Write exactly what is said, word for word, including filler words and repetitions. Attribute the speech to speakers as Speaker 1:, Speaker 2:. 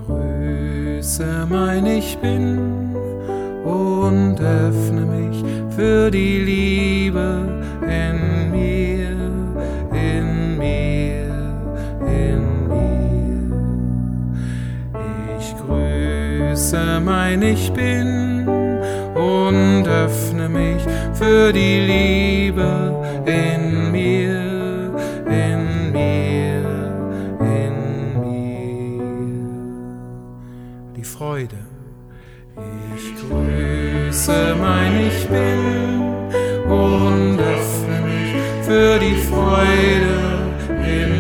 Speaker 1: Grüße mein Ich Bin und öffne mich für die Liebe in mir, in mir, in mir. Ich grüße mein Ich Bin und öffne mich für die Liebe in mir, in mir, in mir. Die Freude. Ich grüße mein Ich Bin und öffne mich für die Freude in